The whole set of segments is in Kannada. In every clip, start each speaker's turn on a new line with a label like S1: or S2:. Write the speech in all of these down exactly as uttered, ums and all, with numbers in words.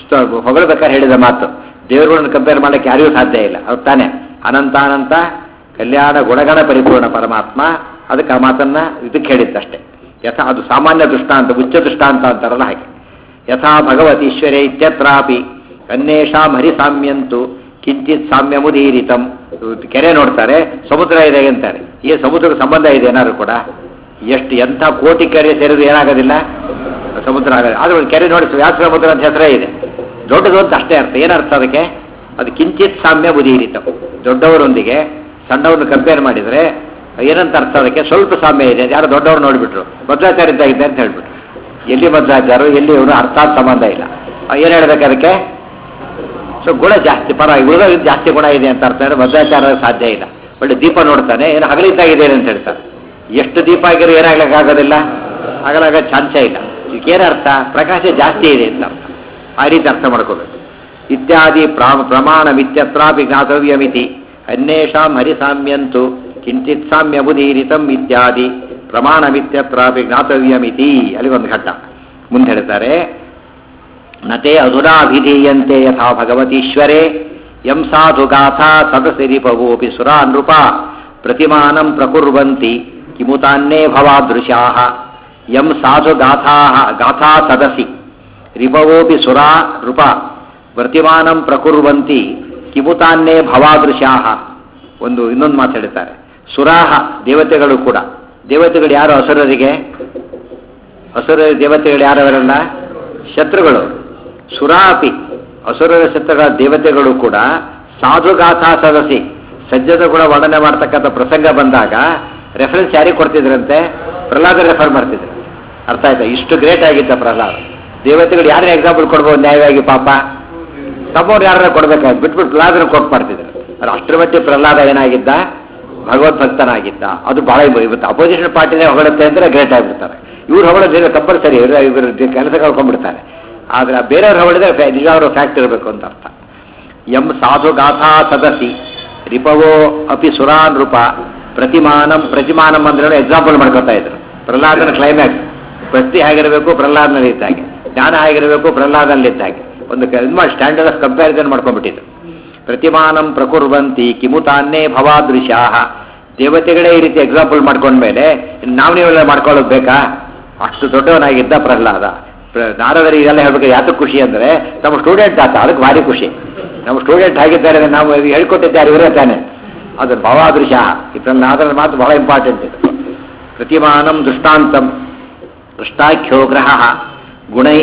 S1: ಇಷ್ಟು ಹೊಗಳಬೇಕಾದ್ರೆ ಹೇಳಿದ ಮಾತು ದೇವರುಗಳನ್ನು ಕಂಪೇರ್ ಮಾಡಲಿಕ್ಕೆ ಯಾರಿಗೂ ಸಾಧ್ಯ ಇಲ್ಲ. ಅವ್ರು ತಾನೇ ಅನಂತಾನಂತ ಕಲ್ಯಾಣ ಗುಣಗಣ ಪರಿಪೂರ್ಣ ಪರಮಾತ್ಮ. ಅದಕ್ಕೆ ಆ ಮಾತನ್ನ ಇದಕ್ಕೆ ಹೇಳಿದ್ದಷ್ಟೇ. ಯಥಾ ಅದು ಸಾಮಾನ್ಯ ದೃಷ್ಟಾಂತ, ಉಚ್ಚ ದೃಷ್ಟಾಂತ ಅಂತಾರಲ್ಲ ಹಾಗೆ. ಯಥಾ ಭಗವತೀಶ್ವರೇ ಇತ್ಯತ್ರಾಪಿ ಅನ್ಯೇಷಾಂ ಹರಿಸಾಮ್ಯಂತು ಕಿಂಚಿತ್ ಸಾಮ್ಯಮುದೀರಿತಂ. ಕೆರೆ ನೋಡ್ತಾರೆ, ಸಮುದ್ರ ಇದೆ ಅಂತಾರೆ. ಈ ಸಮುದ್ರಕ್ಕೆ ಸಂಬಂಧ ಇದೆ ಏನಾದ್ರು ಕೂಡ? ಎಷ್ಟು ಎಂಥ ಕೋಟಿ ಕೆರೆ ಸೇರಿದ್ರು ಏನಾಗೋದಿಲ್ಲ, ಸಮುದ್ರ ಆಗೋದಿಲ್ಲ. ಆದ್ರೆ ಒಂದು ಕೆರೆ ನೋಡಿ ವ್ಯಾಸ ಸಮುದ್ರ ಅಂತ ಹೆಸರೇ ಇದೆ, ದೊಡ್ಡದು ಅಂತ ಅಷ್ಟೇ ಅರ್ಥ. ಏನರ್ಥ ಅದಕ್ಕೆ? ಅದು ಕಿಂಚಿತ್ ಸಾಮ್ಯ ಉದೀರಿತಂ. ದೊಡ್ಡವರೊಂದಿಗೆ ಸಣ್ಣವ್ರನ್ನ ಕಂಪೇರ್ ಮಾಡಿದರೆ ಏನಂತ ಅರ್ಥ? ಅದಕ್ಕೆ ಸ್ವಲ್ಪ ಸಾಮ್ಯ ಇದೆ. ಯಾರು ದೊಡ್ಡವ್ರು ನೋಡಿಬಿಟ್ರು ಮಧ್ವಾಚಾರ್ಯ ಇದ್ದಾಗಿದೆ ಅಂತ ಹೇಳ್ಬಿಟ್ರು. ಎಲ್ಲಿ ಮಧ್ವಾಚಾರ, ಎಲ್ಲಿ ಇವನು ಅರ್ಥಾತ್ ಸಂಬಂಧ ಇಲ್ಲ. ಏನು ಹೇಳ್ಬೇಕು ಅದಕ್ಕೆ? ಸೊ ಗುಣ ಜಾಸ್ತಿ, ಪರ ಉಳಿದ ಜಾಸ್ತಿ ಗುಣ ಇದೆ ಅಂತ ಅರ್ಥ. ಮಧ್ವಾಚಾರ ಸಾಧ್ಯ ಇಲ್ಲ. ಒಳ್ಳೆ ದೀಪ ನೋಡ್ತಾನೆ, ಏನು ಹಗಲಿದ್ದಾಗಿದೆ ಅಂತ ಹೇಳ್ತಾರೆ. ಎಷ್ಟು ದೀಪ ಆಗಿರೋ ಏನಾಗ್ಲಿಕ್ಕಾಗೋದಿಲ್ಲ, ಹಗಲಾಗ ಚಾನ್ಸೇ ಇಲ್ಲ. ಇದಕ್ಕೇನು ಅರ್ಥ? ಪ್ರಕಾಶ ಜಾಸ್ತಿ ಇದೆ ಅಂತ ಅರ್ಥ. ಆ ರೀತಿ ಅರ್ಥ ಮಾಡ್ಕೋಬೇಕು. ಇತ್ಯಾದಿ ಪ್ರಾ ಪ್ರಮಾಣ ಮಿತ್ಯತ್ರಾಪಿ ಜ್ಞಾತವ್ಯಮಿತಿ ಅನ್ಯೇಷಾಂ ಹರಿಸಾಮ್ಯಂತು ಕಿಂಚಿತ್ ಸಾಮ್ಯಬುದೀರಿತಂ ಇತ್ಯಾದಿ ಪ್ರಮಾಣ ಮಿತ್ಯತ್ರಾಪಿ ಜ್ಞಾತವ್ಯಮಿತಿ. ಅಲ್ಲಿ ಒಂದು ಘಟ್ಟ ಮುಂದೆ ಹೇಳ್ತಾರೆ. ನತೆ ಅಧುರಾಭಿಧೀಯಂತೆ ಯಥಾ ಭಗವತೀಶ್ವರೇ ಯಂ ಸಾಧು ಗಾಥಾ ಸದಸಿರಿಪವೋಪಿ ಸುರಾ ನೃಪ ಪ್ರತಿಮಾನಂ ಪ್ರಕುರ್ವಂತಿ ಕಿಮುತಾನ್ನೇ ಭವಾದೃಶಾಃ. ಯಂ ಸಾಧು ಗಾಥಾ ಗಾಥಾ ಸದಸಿ ರಿಪವೋಪಿ ಸುರಾ ನೃಪ ಪ್ರತಿಮಾನಂ ಪ್ರಕುರ್ವಂತಿ ಕಿಮುತಾನ್ನೇ ಭವಾದೃಶಾಃ. ಒಂದು ಇನ್ನೊಂದು ಮಾತು ಹೇಳ್ತಾರೆ. ಸುರಾಹ ದೇವತೆಗಳು ಕೂಡ, ದೇವತೆಗಳು ಯಾರು? ಅಸುರರಿಗೆ ಅಸುರ ದೇವತೆಗಳು ಯಾರವರಲ್ಲ? ಶತ್ರುಗಳು. ಸುರಾಪಿ ಅಸುರರ ಶತ್ರುಗಳ ದೇವತೆಗಳು ಕೂಡ ಸಾಧುಗಾಥಾ ಸದಸಿ ಸಜ್ಜದ ಗುಣ ವರ್ಣನೆ ಮಾಡ್ತಕ್ಕಂಥ ಪ್ರಸಂಗ ಬಂದಾಗ ರೆಫರೆನ್ಸ್ ಯಾರಿಗೆ ಕೊಡ್ತಿದ್ರಂತೆ? ಪ್ರಹ್ಲಾದ ರೆಫರ್ ಮಾಡ್ತಿದ್ರು. ಅರ್ಥ ಆಯ್ತಾ? ಇಷ್ಟು ಗ್ರೇಟ್ ಆಗಿದ್ದ ಪ್ರಹ್ಲಾದ. ದೇವತೆಗಳು ಯಾರನ್ನ ಎಕ್ಸಾಂಪಲ್ ಕೊಡ್ಬೋದು ನ್ಯಾಯವಾಗಿ? ಪಾಪ ತಮ್ಮವ್ರು ಯಾರನ್ನ ಕೊಡ್ಬೇಕಾಗಿ ಬಿಟ್ಬಿಟ್ಟು ಪ್ರಹ್ಲಾದನ ಕೊಟ್ಟು ಮಾಡ್ತಿದ್ರು. ಅದು ಅಷ್ಟರ ಮಟ್ಟಿಗೆ ಪ್ರಹ್ಲಾದ ಏನಾಗಿದ್ದ? ಭಗವದ್ಭಕ್ತನಾಗಿದ್ದ. ಅದು ಬಹಳ ಇವತ್ತು ಅಪೋಸಿಷನ್ ಪಾರ್ಟಿನೇ ಹೊಗಳುತ್ತೆ ಅಂದರೆ ಗ್ರೇಟ್ ಆಗಿಬಿಡ್ತಾರೆ. ಇವ್ರು ಹೊಗಳೋದಿಲ್ಲ ಕಂಪಲ್ಸರಿ, ಇವರು ಇವರು ಕೆಲಸ ಕಳ್ಕೊಂಡ್ಬಿಡ್ತಾರೆ. ಆದರೆ ಬೇರೆಯವ್ರು ಹೊಗಳಿದ್ರೆ ನಿಜವಾಗ್ಲೂ ಫ್ಯಾಕ್ಟ್ ಇರಬೇಕು ಅಂತ ಅರ್ಥ. ಎಂ ಸಾಧು ಗಾಥಾ ಸದಸಿ ರಿಪವೋ ಅಪಿ ಸುರಾ ನೃಪ ಪ್ರತಿಮಾನಂ ಪ್ರತಿಮಾನಂ ಅಂದ್ರೆ ಎಕ್ಸಾಂಪಲ್ ಮಾಡ್ಕೊತಾ ಇದ್ರು. ಪ್ರಹ್ಲಾದನ ಕ್ಲೈಮ್ಯಾಕ್ಸ್ ಪ್ರತಿ ಹೇಗಿರಬೇಕು, ಪ್ರಹ್ಲಾದನಲ್ಲಿ ಇದ್ದಾಗೆ. ಜ್ಞಾನ ಹೇಗಿರಬೇಕು, ಪ್ರಹ್ಲಾದನಲ್ಲಿ ಇದ್ದಾಗೆ. ಒಂದು ಇದು ಮಾಡಿ ಸ್ಟ್ಯಾಂಡರ್ಡ್ ಆಫ್ ಕಂಪ್ಯಾರಿಸನ್ ಮಾಡ್ಕೊಂಡ್ಬಿಟ್ಟಿದ್ರು. ಪ್ರತಿಮಾನಂ ಪ್ರಕುರ್ವಂತಿ ಕಿಮುತಾನ್ನೇ ಭವಾದೃಶಾಃ. ದೇವತೆಗಳೇ ಈ ರೀತಿ ಎಕ್ಸಾಂಪಲ್ ಮಾಡ್ಕೊಂಡ್ಮೇಲೆ ನಾವು ನೀವೆಲ್ಲ ಮಾಡ್ಕೊಳ್ಳೋದು ಬೇಕಾ? ಅಷ್ಟು ದೊಡ್ಡವನಾಗಿದ್ದ ಪ್ರಹ್ಲಾದ. ನಾರದರಿಗೆ ಇದೆಲ್ಲ ಹೇಳ್ಬೇಕು. ಯಾತಕ್ಕೆ ಖುಷಿ ಅಂದರೆ ನಮ್ಮ ಸ್ಟೂಡೆಂಟ್ ಆತ, ಅದಕ್ಕೆ ಭಾರಿ ಖುಷಿ. ನಮ್ಮ ಸ್ಟೂಡೆಂಟ್ ಆಗಿದ್ದಾರೆ, ನಾವು ಹೇಳ್ಕೊಟ್ಟಿದ್ದಾರೆ ಇವರೇ ತಾನೆ. ಅದು ಭವಾದೃಶ. ಈ ಪ್ರಹ್ಲಾದನ ಮಾತು ಬಹಳ ಇಂಪಾರ್ಟೆಂಟ್ ಇದು. ಪ್ರತಿಮಾನಂ ದೃಷ್ಟಾಂತಂ ದೃಷ್ಟಾಖ್ಯೋ ಗ್ರಹ ಗುಣೈ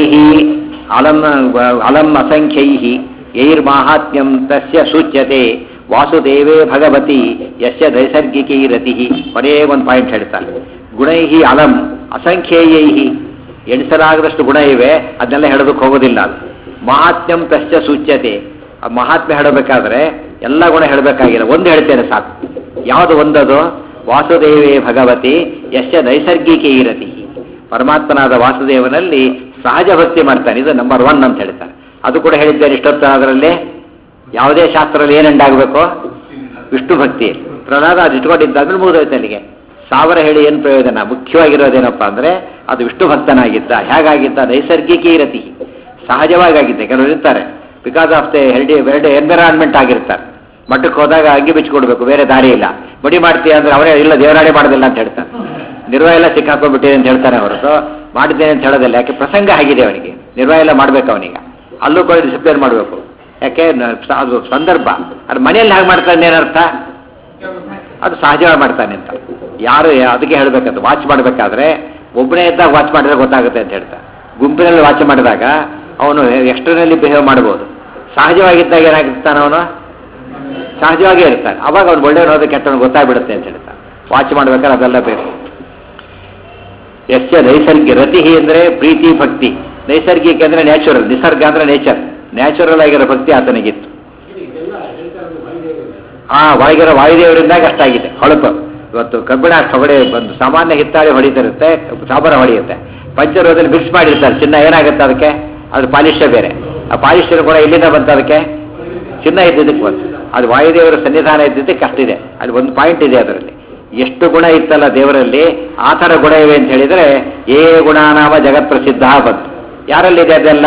S1: ಅಲಂ ಅಲಂ ಅಸಂಖ್ಯೈ ಯೈರ್ಮಾಹಾತ್ಮ್ಯಂ ತಸ್ಯ ಸೂಚ್ಯತೆ ವಾಸುದೇವೇ ಭಗವತಿ ಯಸ್ಯ ನೈಸರ್ಗಿಕೈ ರತಿ. ಕೊನೆಯೇ ಒಂದು ಪಾಯಿಂಟ್ ಹೇಳ್ತಾರೆ. ಗುಣೈ ಅಲಂ ಅಸಂಖ್ಯೇಯೈ, ಎಣಿಸಲಾಗದಷ್ಟು ಗುಣ ಇವೆ, ಅದನ್ನೆಲ್ಲ ಹೇಳೋದಕ್ಕೆ ಹೋಗೋದಿಲ್ಲ. ಅದು ಮಹಾತ್ಮ್ಯಂ ತಸ್ಯ ಸೂಚ್ಯತೆ. ಆ ಮಹಾತ್ಮ್ಯ ಹೇಳಬೇಕಾದ್ರೆ ಎಲ್ಲ ಗುಣ ಹೇಳಬೇಕಾಗಿಲ್ಲ, ಒಂದು ಹೇಳ್ತೇನೆ ಸಾಕು. ಯಾವುದು ಒಂದದು? ವಾಸುದೇವೇ ಭಗವತಿ ಯಸ್ಯ ನೈಸರ್ಗಿಕೈ ರತಿ. ಪರಮಾತ್ಮನಾದ ವಾಸುದೇವನಲ್ಲಿ ಸಹಜ ಭಕ್ತಿ ಮಾಡ್ತಾನೆ, ಇದು ನಂಬರ್ ಒನ್ ಅಂತ ಹೇಳ್ತಾರೆ. ಅದು ಕೂಡ ಹೇಳಿದ್ದೇನೆ ಇಷ್ಟೊತ್ತು. ಅದರಲ್ಲಿ ಯಾವುದೇ ಶಾಸ್ತ್ರದಲ್ಲಿ ಏನೆಂಡಾಗಬೇಕು? ವಿಷ್ಣು ಭಕ್ತಿ. ಪ್ರಹ್ಲಾದ ಅದು ಇಟ್ಕೊಂಡಿದ್ದಾದ್ಮೇಲೆ ಮುಗಿದೋಯ್ತು ಅಲ್ಲಿಗೆ. ಸಾವಿರ ಹೇಳಿ ಏನು ಪ್ರಯೋಜನ? ಮುಖ್ಯವಾಗಿರೋದೇನಪ್ಪ ಅಂದರೆ ಅದು ವಿಷ್ಣು ಭಕ್ತನಾಗಿದ್ದ. ಹೇಗಾಗಿದ್ದ? ನೈಸರ್ಗಿಕ ರತಿ, ಸಹಜವಾಗಿ ಆಗಿದ್ದೆ. ಕೆಲವರು ಇರ್ತಾರೆ because of the healthy wealthy environment ಆಗಿರ್ತಾರೆ. ಮಠಕ್ಕೆ ಹೋದಾಗ ಅಂಗಿ ಬಿಚ್ಚಿಕೊಡ್ಬೇಕು, ಬೇರೆ ದಾರಿ ಇಲ್ಲ. ಮಡಿ ಮಾಡ್ತೀಯ ಅಂದರೆ ಅವರೇ ಇಲ್ಲ, ದೇವರಾಣೆ ಮಾಡೋದಿಲ್ಲ ಅಂತ ಹೇಳ್ತಾರೆ. ನಿರ್ವಾಹ ಎಲ್ಲ ಸಿಕ್ಕಾಕೊಂಡ್ಬಿಟ್ಟಿದೆ ಅಂತ ಹೇಳ್ತಾನೆ ಹೊರತು ಮಾಡಿದ್ದೇನೆ ಅಂತ ಹೇಳೋದಿಲ್ಲ. ಯಾಕೆ? ಪ್ರಸಂಗ ಆಗಿದೆ ಅವನಿಗೆ, ನಿರ್ವಾಹ ಎಲ್ಲ ಮಾಡಬೇಕು ಅವನಿಗೆ. ಅಲ್ಲೂ ಕೂಡ ಡಿಸಿಪ್ಲಿನ್ ಮಾಡಬೇಕು. ಯಾಕೆ? ಅದು ಸಂದರ್ಭ. ಅದು ಮನೆಯಲ್ಲಿ ಹಾಗೆ ಮಾಡ್ತಾನೆ ಏನರ್ಥ? ಅದು ಸಹಜವಾಗಿ ಮಾಡ್ತಾನೆ ಅಂತ. ಯಾರು ಅದಕ್ಕೆ ಹೇಳಬೇಕಂತ ವಾಚ್ ಮಾಡಬೇಕಾದ್ರೆ ಒಬ್ಬನೇ ಇದ್ದಾಗ ವಾಚ್ ಮಾಡಿದ್ರೆ ಗೊತ್ತಾಗುತ್ತೆ ಅಂತ ಹೇಳ್ತಾರೆ. ಗುಂಪಿನಲ್ಲಿ ವಾಚ್ ಮಾಡಿದಾಗ ಅವನು ಎಕ್ಸ್ಟರ್ನಲ್ಲಿ ಬಿಹೇವ್ ಮಾಡ್ಬೋದು. ಸಹಜವಾಗಿದ್ದಾಗ ಏನಾಗಿರ್ತಾನೆ ಅವನು? ಸಹಜವಾಗೇ ಇರ್ತಾನೆ. ಅವಾಗ ಅವ್ನು ಒಳ್ಳೆಯವನು ಕೆಟ್ಟವನು ಗೊತ್ತಾಗ್ಬಿಡುತ್ತೆ ಅಂತ ಹೇಳ್ತಾರೆ. ವಾಚ್ ಮಾಡ್ಬೇಕಾದ್ರೆ ಅದೆಲ್ಲ ಬೇಕು. ಯಸ್ಯ ನೈಸರ್ಗಿಕ ರತಿ ಅಂದರೆ ಪ್ರೀತಿ ಭಕ್ತಿ. ನೈಸರ್ಗಿಕ ಅಂದರೆ ನ್ಯಾಚುರಲ್, ನಿಸರ್ಗ ಅಂದರೆ ನೇಚರ್. ನ್ಯಾಚುರಲ್ ಆಗಿರೋ ಭಕ್ತಿ ಆತನಿಗಿತ್ತು. ಆ ಒಳಗಿರೋ ವಾಯುದೇವರಿಂದಾಗ ಅಷ್ಟಾಗಿದೆ ಹೊಳಪು. ಇವತ್ತು ಕಬ್ಬಿಣ ಅಷ್ಟು ಹೊಡೆ ಬಂದು ಸಾಮಾನ್ಯ ಹಿತ್ತಾಳಿ ಹೊಡಿತಿರುತ್ತೆ, ಸಾಬರ ಹೊಡೆಯುತ್ತೆ. ಪಂಚರೋದಲ್ಲಿ ಮಿಕ್ಸ್ ಮಾಡಿರ್ತಾರೆ ಚಿನ್ನ, ಏನಾಗುತ್ತೆ ಅದಕ್ಕೆ? ಅದು ಪಾಲಿಶ್ಯ ಬೇರೆ. ಆ ಪಾಲಿಶ್ಯರು ಕೂಡ ಇಲ್ಲಿಂದ ಬಂತು, ಅದಕ್ಕೆ ಚಿನ್ನ ಇದ್ದಿದ್ದಕ್ಕೆ ಬಂತು. ಅದು ವಾಯುದೇವರ ಸನ್ನಿಧಾನ ಇದ್ದಿದ್ದಕ್ಕೆ ಅಷ್ಟಿದೆ. ಅಲ್ಲಿ ಒಂದು ಪಾಯಿಂಟ್ ಇದೆ ಅದರಲ್ಲಿ. ಎಷ್ಟು ಗುಣ ಇತ್ತಲ್ಲ ದೇವರಲ್ಲಿ, ಆ ಥರ ಗುಣ ಇವೆ ಅಂತ ಹೇಳಿದರೆ ಏ ಗುಣ ನಾಮ ಜಗತ್ ಪ್ರಸಿದ್ಧ ಬಂತು. ಯಾರಲ್ಲಿದೆ ಅದೆಲ್ಲ?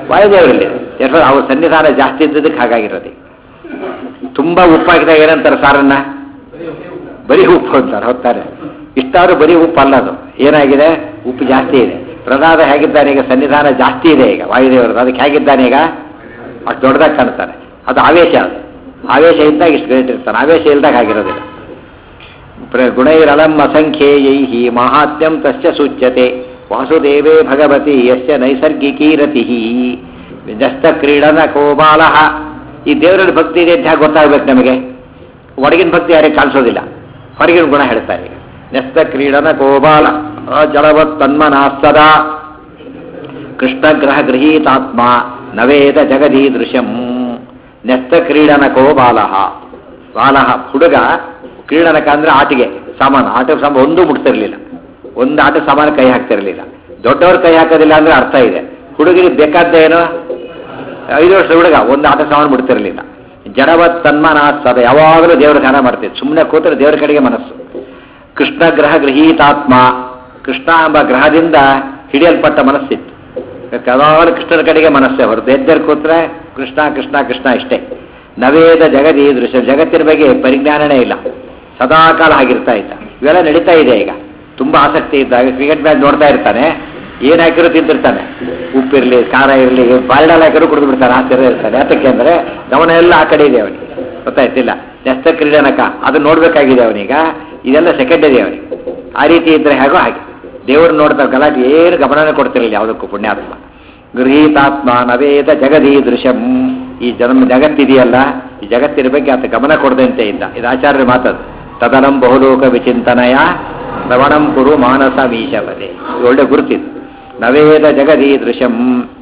S1: ವಾಯುದೇವರಲ್ಲಿ ಯಾಕಂದ್ರೆ ಅವ್ರ ಸನ್ನಿಧಾನ ಜಾಸ್ತಿ ಇದ್ದದಕ್ಕೆ ಹಾಗಾಗಿರೋದು. ತುಂಬ ಉಪ್ಪಾಕಿದಾಗ ಏನಂತಾರೆ ಸಾರನ್ನ? ಬರೀ ಉಪ್ಪು ಅಂತಾರೆ. ಹೊತ್ತಾರೆ ಇಷ್ಟಾದ್ರೂ ಬರೀ ಉಪ್ಪು ಅಲ್ಲ, ಅದು ಏನಾಗಿದೆ, ಉಪ್ಪು ಜಾಸ್ತಿ ಇದೆ. ಪ್ರಸಾದ ಹೇಗಿದ್ದಾನೆ ಈಗ? ಸನ್ನಿಧಾನ ಜಾಸ್ತಿ ಇದೆ ಈಗ ವಾಯುದೇವರದು. ಅದಕ್ಕೆ ಹೇಗಿದ್ದಾನೆ ಈಗ? ಅಷ್ಟು ದೊಡ್ಡದಾಗಿ ಕಾಣ್ತಾನೆ. ಅದು ಆವೇಶ. ಅದು ಆವೇಶ ಇದ್ದಾಗ ಇಷ್ಟು ಗ್ರೇಟ್ ಇರ್ತಾನೆ, ಆವೇಶ ಇಲ್ದಾಗ ಆಗಿರೋದಿಲ್ಲ. ಗುಣೈರಲಂ ಅಸಂಖ್ಯೇಯೈ ಮಾಹಾತ್ಮ್ಯಂ ತಸ್ಯ ಸೂಚ್ಯತೆ ವಾಸುದೇವೇ ಭಗವತಿ ಯಸ್ಯ ನೈಸರ್ಗಿಕೀ ರತಿ ಜಸ್ತ ಕ್ರೀಡನ ಕೋಬಾಲ. ಈ ದೇವರಲ್ಲಿ ಭಕ್ತಿ ಇದೆ ಅಂತ ಹೇಗೆ ಗೊತ್ತಾಗ್ಬೇಕು ನಮಗೆ? ಒಳಗಿನ ಭಕ್ತಿ ಯಾರಿಗೆ ಕಾಣಿಸೋದಿಲ್ಲ, ಹೊರಗಿನ ಗುಣ ಹೇಳ್ತಾರೆ. ಈಗ ನೆಸ್ತ ಕ್ರೀಡನ ಕೋಬಾಲ ಜಲವತ್ ತನ್ಮನಾಸ್ತದ ಕೃಷ್ಣ ಗ್ರಹ ಗೃಹೀತಾತ್ಮ ನವೇದ ಜಗದೀದೃಶಂ. ನೆಸ್ತ ಕ್ರೀಡನಕೋ ಬಾಲಹ. ಬಾಲಹ ಹುಡುಗ, ಕ್ರೀಡನಕ ಅಂದ್ರೆ ಆಟಿಗೆ ಸಾಮಾನು. ಆಟ ಸಾಮಾನು ಒಂದೂ ಮುಟ್ತಿರ್ಲಿಲ್ಲ, ಒಂದು ಆಟ ಸಾಮಾನು ಕೈ ಹಾಕ್ತಿರ್ಲಿಲ್ಲ. ದೊಡ್ಡವ್ರ ಕೈ ಹಾಕೋದಿಲ್ಲ ಅಂದ್ರೆ ಅರ್ಥ ಇದೆ. ಹುಡುಗರಿಗೆ ಬೇಕಾದ್ದೇನು? ಐದು ವರ್ಷ ಹುಡುಗ ಒಂದು ಆಟ ಸಾಮಾನು ಮುಟ್ತಿರ್ಲಿಲ್ಲ. ಜಡವತ್ ತನ್ಮನಾಸ್ತದ, ಯಾವಾಗಲೂ ದೇವರ ಧ್ಯಾನ ಮಾಡ್ತಿತ್ತು. ಸುಮ್ಮನೆ ಕೂತರೆ ದೇವರ ಕಡೆಗೆ ಮನಸ್ಸು. ಕೃಷ್ಣ ಗ್ರಹ ಗೃಹೀತಾತ್ಮ, ಕೃಷ್ಣ ಎಂಬ ಗ್ರಹದಿಂದ ಹಿಡಿಯಲ್ಪಟ್ಟ ಮನಸ್ಸಿತ್ತು. ಯಾವಾಗಲೂ ಕೃಷ್ಣನ ಕಡೆಗೆ ಮನಸ್ಸೇ ಹೊರತು ಎದ್ದರು ಕೂತ್ರೆ ಕೃಷ್ಣ ಕೃಷ್ಣ ಕೃಷ್ಣ ಇಷ್ಟೇ. ನವೇದ ಜಗದಿ ದೃಶ್ಯ, ಜಗತ್ತಿನ ಬಗ್ಗೆ ಪರಿಜ್ಞಾನನೇ ಇಲ್ಲ, ಸದಾಕಾಲ ಆಗಿರ್ತಾ ಇದ್ದ. ಇವೆಲ್ಲ ನಡೀತಾ ಇದೆ ಈಗ. ತುಂಬ ಆಸಕ್ತಿ ಇದ್ದಾಗ ಕ್ರಿಕೆಟ್ ಮ್ಯಾಚ್ ನೋಡ್ತಾ ಇರ್ತಾನೆ, ಏನು ಹಾಕಿರೂ ತಿಂತಿರ್ತಾನೆ. ಉಪ್ಪಿರಲಿ ಖಾರ ಇರಲಿ ಬಾಲ್ಡಲ್ ಹಾಕಿರೂ ಕುಡಿದು ಬಿಡ್ತಾನೆ, ಆ ಥರ ಇರ್ತಾನೆ. ಯಾತಕ್ಕೆ ಅಂದರೆ ಗಮನ ಎಲ್ಲ ಆ ಕಡೆ ಇದೆ ಅವನಿಗೆ, ಗೊತ್ತಾಯ್ತಿಲ್ಲ. ನೆಸ್ತ ಕ್ರೀಡನಕ ಅದು ನೋಡಬೇಕಾಗಿದೆ ಅವನೀಗ. ಇದೆಲ್ಲ ಸೆಕೆಂಡರಿ ಅವನಿಗೆ. ಆ ರೀತಿ ಇದ್ದರೆ ಹೇಗೋ ಹಾಗೆ ದೇವರು ನೋಡ್ತಾ ಗಲಾಟೆ ಏನು ಗಮನನೇ ಕೊಡ್ತಿರಲಿಲ್ಲ ಯಾವುದಕ್ಕೂ. ಪುಣ್ಯಾತ್ಮ ಗೃಹೀತಾತ್ಮ ನವೇದ ಜಗದೀ ದೃಶ್ಯಂ. ಈ ಜನ್ಮ ಜಗತ್ತಿದೆಯಲ್ಲ, ಈ ಜಗತ್ತಿನ ಬಗ್ಗೆ ಆತ ಗಮನ ಕೊಡದಂತೆ ಇದ್ದ. ಇದು ಆಚಾರ್ಯರ ಮಾತದು. ತದನಂ ಬಹುಲೋಕ ವಿಚಿಂತನಯ ಶ್ರವಣಂ ಕುರು ಮಾನಸ ಮೀಶಪದೆ. ಒಳ್ಳೆ ಗುರುತಿದ್ದು. ನವೇದ ಜಗದೀ ದೃಶ್ಯಂ.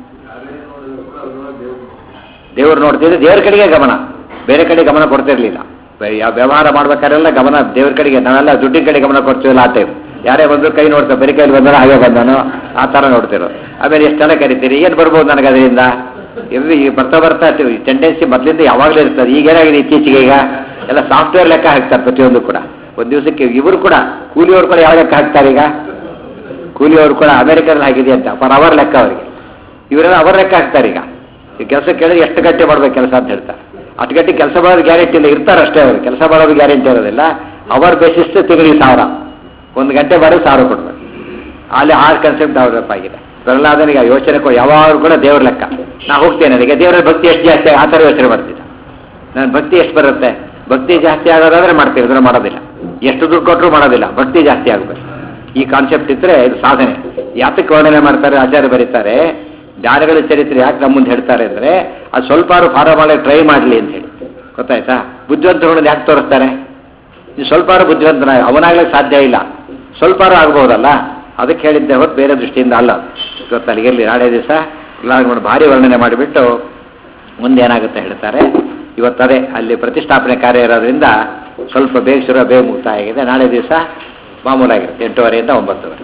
S1: ದೇವರು ನೋಡ್ತಿದ್ರೆ ದೇವರ ಕಡೆಗೆ ಗಮನ, ಬೇರೆ ಕಡೆ ಗಮನ ಕೊಡ್ತಿರ್ಲಿಲ್ಲ. ವ್ಯವಹಾರ ಮಾಡ್ಬೇಕಾರೆಲ್ಲ ಗಮನ ದೇವ್ರ ಕಡೆಗೆ. ನಾವೆಲ್ಲ ದುಡ್ಡಿನ ಕಡೆ ಗಮನ ಕೊಡ್ತೀವಲ್ಲ ಆ ಟೈಮ್. ಯಾರೇ ಬಂದ್ರು ಕೈ ನೋಡ್ತಾರೆ, ಬರೀ ಕೈಲಿ ಬಂದಾನೋ ಹಾಗೆ ಬಂದಾನೋ ಆ ಥರ ನೋಡ್ತಿರೋ. ಆಮೇಲೆ ಎಷ್ಟೆಲ್ಲ ಕರಿತೀರಿ, ಏನು ಬರ್ಬೋದು ನನಗೆ ಅದರಿಂದ? ಎಲ್ಲಿ ಬರ್ತಾ ಬರ್ತಾ ಟೆಂಡೆನ್ಸಿ ಮೊದಲಿಂದ ಯಾವಾಗಲೂ ಇರ್ತದೆ. ಈಗೇನಾಗಿದೆ ಇತ್ತೀಚೆಗೆ, ಈಗ ಎಲ್ಲ ಸಾಫ್ಟ್ವೇರ್ ಲೆಕ್ಕ ಹಾಕ್ತಾರೆ ಪ್ರತಿಯೊಂದು ಕೂಡ. ಒಂದು ದಿವಸಕ್ಕೆ ಇವರು ಕೂಡ ಕೂಲಿಯವರು ಕೂಡ ಯಾವ ಲೆಕ್ಕ ಹಾಕ್ತಾರೆ ಈಗ? ಕೂಲಿಯವರು ಕೂಡ ಅಮೆರಿಕದಲ್ಲಿ ಆಗಿದೆ ಅಂತ ಪರ್ ಅವರ್ ಲೆಕ್ಕ ಅವರಿಗೆ. ಇವರೆಲ್ಲ ಅವರ್ ಲೆಕ್ಕ ಹಾಕ್ತಾರೆ ಈಗ. ಈ ಕೆಲಸ ಕೇಳಿದ್ರೆ ಎಷ್ಟು ಗಂಟೆ ಮಾಡ್ಬೇಕು ಕೆಲಸ ಅಂತ ಹೇಳ್ತಾರೆ. ಹತ್ತು ಗಂಟೆ ಕೆಲಸ ಮಾಡೋದು ಗ್ಯಾರಂಟಿ ಇಲ್ಲ, ಇರ್ತಾರೆ ಅಷ್ಟೇ ಅವರು. ಕೆಲಸ ಮಾಡೋದು ಗ್ಯಾರಂಟಿ ಇರೋದಿಲ್ಲ. ಅವರ್ ಬೇಸಿಸ್ ತಿಂಗಳಿಗೆ ಸಾವಿರ, ಒಂದು ಗಂಟೆ ಮಾಡೋದು ಸಾವಿರ ಕೊಡ್ಬೇಕು. ಅಲ್ಲಿ ಆ ಕನ್ಸೆಪ್ಟ್ ಆಗಿದೆ. ಪ್ರಹ್ಲಾದನಿಗೆ ಯೋಚನೆ ಕೊಡಿ ಯಾವಾಗ ಕೂಡ ದೇವ್ರ ಲೆಕ್ಕ. ನಾ ಹೋಗ್ತೇನೆ, ನನಗೆ ದೇವರ ಭಕ್ತಿ ಎಷ್ಟು ಜಾಸ್ತಿ ಆ ಥರ ಯೋಚನೆ ಮಾಡ್ತಿದ್ದ. ನನ್ನ ಭಕ್ತಿ ಎಷ್ಟು ಬರುತ್ತೆ? ಭಕ್ತಿ ಜಾಸ್ತಿ ಆಗೋದಾದ್ರೆ ಮಾಡ್ತೀವಿ, ಇದ್ರೆ ಮಾಡೋದಿಲ್ಲ. ಎಷ್ಟು ದುಡ್ಡು ಕೊಟ್ಟರು ಮಾಡೋದಿಲ್ಲ, ಭಕ್ತಿ ಜಾಸ್ತಿ ಆಗಬೇಕು. ಈ ಕಾನ್ಸೆಪ್ಟ್ ಇದ್ರೆ ಇದು ಸಾಧನೆ. ಯಾತಕ್ಕೆ ವರ್ಣನೆ ಮಾಡ್ತಾರೆ ಆಚಾರ್ಯ ಬರೀತಾರೆ, ಜ್ಞಾನಗಳ ಚರಿತ್ರೆ ಯಾಕೆ ನಮ್ಮ ಮುಂದೆ ಹೇಳ್ತಾರೆ ಅಂದರೆ ಅದು ಸ್ವಲ್ಪ ಫಾಲೋ ಮಾಡಕ್ಕೆ ಟ್ರೈ ಮಾಡಲಿ ಅಂತ ಹೇಳಿ. ಗೊತ್ತಾಯ್ತಾ? ಬುದ್ಧಿವಂತರುಗಳನ್ನ ಯಾಕೆ ತೋರಿಸ್ತಾರೆ? ನೀವು ಸ್ವಲ್ಪ ಬುದ್ಧಿವಂತನ ಅವನಾಗ್ಲಿಕ್ಕೆ ಸಾಧ್ಯ ಇಲ್ಲ, ಸ್ವಲ್ಪ ಆಗ್ಬೋದಲ್ಲ, ಅದಕ್ಕೆ ಹೇಳಿದ್ದೆ ಹೊತ್ತು ಬೇರೆ ದೃಷ್ಟಿಯಿಂದ ಅಲ್ಲ. ಗೊತ್ತಲ್ಲ, ಇರಲಿ ನಾಳೆ ದಿವಸ ಎಲ್ಲ ಭಾರಿ ವರ್ಣನೆ ಮಾಡಿಬಿಟ್ಟು ಮುಂದೆ ಏನಾಗುತ್ತೆ ಹೇಳ್ತಾರೆ. ಇವತ್ತದೇ ಅಲ್ಲಿ ಪ್ರತಿಷ್ಠಾಪನೆ ಕಾರ್ಯ ಇರೋದ್ರಿಂದ ಸ್ವಲ್ಪ ಬೇಗ ಶುರು ಬೇಗ ಮುಕ್ತಾಯ ಆಗಿದೆ. ನಾಳೆ ದಿವಸ ಮಾಮೂಲಾಗಿರುತ್ತೆ ಎಂಟೂವರೆಯಿಂದ ಒಂಬತ್ತುವರೆ.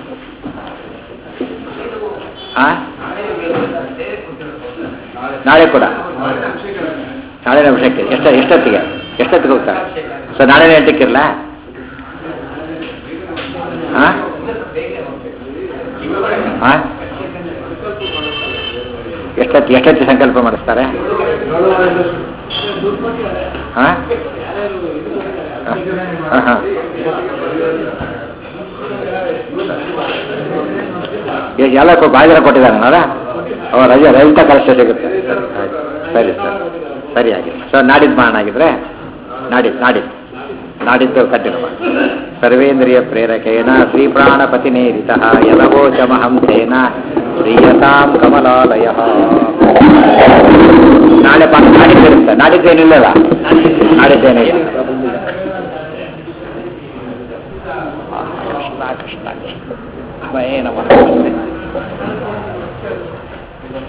S1: ಹಾಂ, ನಾಳೆ ಕೂಡ ನಾಳೆ ಅಭಿಷೇಕ ಎಷ್ಟು ಎಷ್ಟೊತ್ತಿಗೆ ಎಷ್ಟೊತ್ತಿಗೆ ಹೋಗ್ತಾರೆ? ಸೊ ನಾಳೆನೇ ಎಂಟಕ್ಕಿರಲ್ಲ? ಹಾಂ ಹಾಂ ಎಷ್ಟೊತ್ತಿ ಎಷ್ಟೊತ್ತಿ ಸಂಕಲ್ಪ ಮಾಡಿಸ್ತಾರೆ? ಹಾಂ ಹಾಂ ಹಾಂ ಎಲ್ಲ ಬಾಗಿರ ಕೊಟ್ಟಿದ್ದಾರೆ ನಾಳೆ. ಅವ ರಜೆ ರೈತ ಕಳಿಸ ಸಿಗುತ್ತೆ. ಸರಿ ಸರ್, ಸರಿ ಆಗಿಲ್ಲ ಸರ್. ನಾಡಿದ್ದು ಮಾಡೋಣ ಆಗಿದ್ರೆ ನಾಡಿದ್ದು ನಾಡಿದ್ದು ನಾಡಿದ್ದು ಕಂಟಿನ್ಯೂ ಮಾಡಿ. ಸರ್ವೇಂದ್ರಿಯ ಪ್ರೇರಕೇನ ಶ್ರೀ ಪ್ರಾಣಪತಿನೇರಿತ ಯಲವೋಚಮಹಂಸೇನ ಪ್ರಿಯತಾಂ ಕಮಲಾಲಯ. ನಾಳೆ ಪಾಠ ನಾಡಿದ್ದಿರುತ್ತೆ. ನಾಡಿದ್ದೇನಿಲ್ಲಲ್ಲ, ನಾಡಿದ್ದೇನಿಲ್ಲ. ಕೃಷ್ಣ ಕೃಷ್ಣ ಕೃಷ್ಣ ಭಯೇ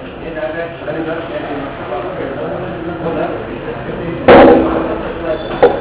S1: ನಮಃ.